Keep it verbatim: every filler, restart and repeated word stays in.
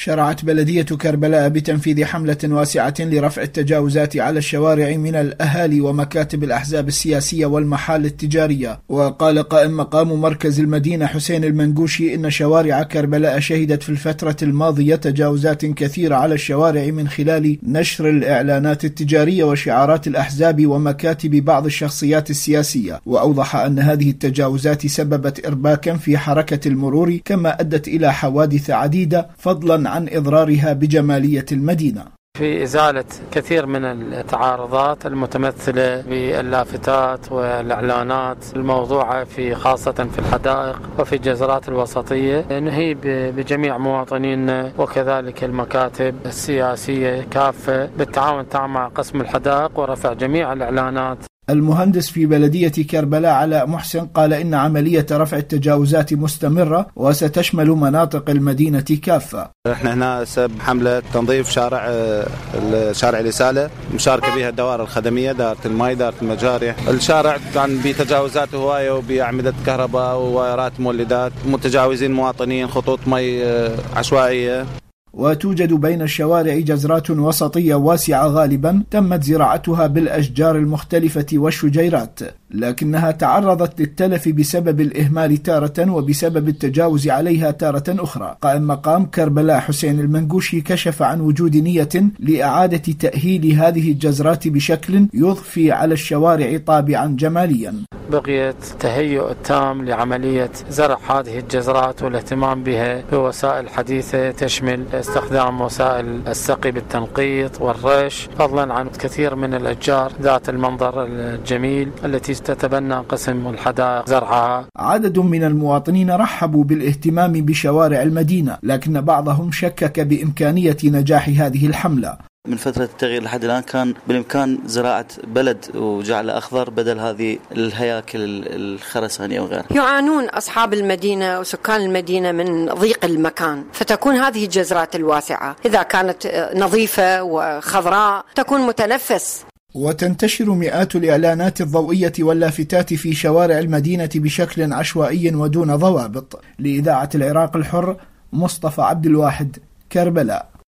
شرعت بلدية كربلاء بتنفيذ حملة واسعة لرفع التجاوزات على الشوارع من الأهالي ومكاتب الأحزاب السياسية والمحال التجارية. وقال قائم مقام مركز المدينة حسين المنقوشي إن شوارع كربلاء شهدت في الفترة الماضية تجاوزات كثيرة على الشوارع من خلال نشر الإعلانات التجارية وشعارات الأحزاب ومكاتب بعض الشخصيات السياسية. وأوضح أن هذه التجاوزات سببت إرباكا في حركة المرور كما أدت إلى حوادث عديدة فضلا عن إضرارها بجمالية المدينة. في إزالة كثير من التعارضات المتمثلة باللافتات والإعلانات الموضوعة في خاصة في الحدائق وفي الجزرات الوسطية، نهيب بجميع مواطنينا وكذلك المكاتب السياسية كافة بالتعاون مع قسم الحدائق ورفع جميع الإعلانات. المهندس في بلدية كربلاء علاء محسن قال إن عملية رفع التجاوزات مستمرة وستشمل مناطق المدينة كافة. احنا هنا سب حملة تنظيف شارع شارع الإسالة، مشاركة بها الدوائر الخدمية، دائرة الماء، دائرة المجاري. الشارع كان بتجاوزات هواية وبأعمدة كهرباء ووايرات مولدات، متجاوزين مواطنين، خطوط مي عشوائية. وتوجد بين الشوارع جزرات وسطية واسعة غالبا تمت زراعتها بالأشجار المختلفة والشجيرات، لكنها تعرضت للتلف بسبب الإهمال تارة وبسبب التجاوز عليها تارة أخرى. قائم مقام كربلاء حسين المنقوشي كشف عن وجود نية لإعادة تأهيل هذه الجزرات بشكل يضفي على الشوارع طابعا جماليا. بقيت تهيئ التام لعملية زرع هذه الجزرات والاهتمام بها بوسائل حديثة تشمل استخدام وسائل السقي بالتنقيط والرش، فضلا عن كثير من الأشجار ذات المنظر الجميل التي تتبنى قسم الحدائق زرعها. عدد من المواطنين رحبوا بالاهتمام بشوارع المدينة، لكن بعضهم شكك بإمكانية نجاح هذه الحملة. من فترة التغيير لحد الآن كان بالإمكان زراعة بلد وجعله أخضر بدل هذه الهياكل الخرسانية وغيرها. يعانون أصحاب المدينة وسكان المدينة من ضيق المكان، فتكون هذه الجزرات الواسعة إذا كانت نظيفة وخضراء تكون متنفس. وتنتشر مئات الإعلانات الضوئية واللافتات في شوارع المدينة بشكل عشوائي ودون ضوابط. لإذاعة العراق الحر، مصطفى عبد الواحد، كربلاء.